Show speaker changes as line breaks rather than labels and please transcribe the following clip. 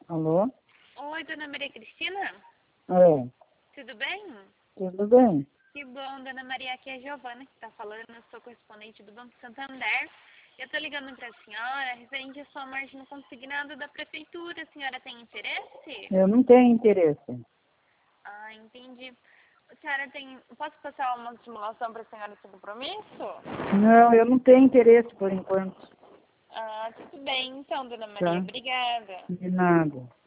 Alô?
Oi, dona Maria Cristina?
É,
Tudo bem?
tudo bem?
Que bom, dona Maria. Aqui é a Giovana que está falando. Eu sou correspondente do Banco Santander. Eu estou ligando para a senhora referente à sua margem consignada da prefeitura. A senhora tem interesse?
Eu não tenho interesse.
Ah, entendi. A senhora tem... Posso passar uma simulação para a senhora sem compromisso?
Não, eu não tenho interesse por enquanto.
Ah, tudo bem. Então, dona Maria,
Tá?
obrigada.
De nada.